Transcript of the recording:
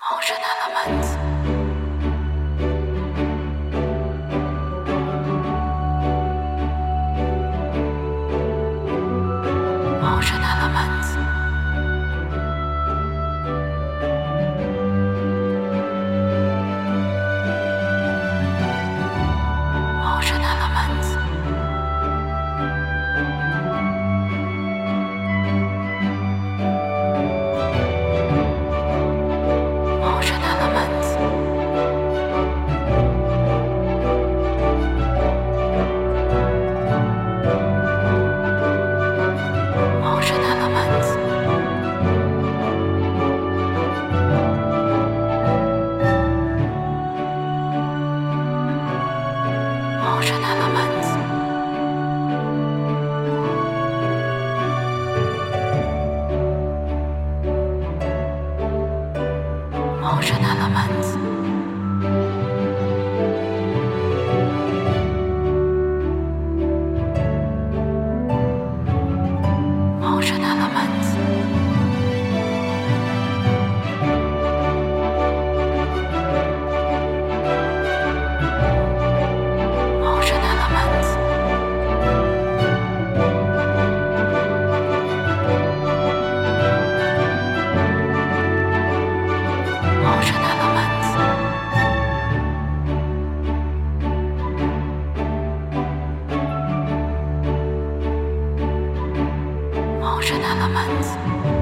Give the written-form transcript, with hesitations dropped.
Ocean elements. Ocean elements. Ocean elements. Ocean elements. Ocean elements. Ocean elements. Ocean elements. Ocean elements. Ocean elements. Ocean elements. Ocean elements.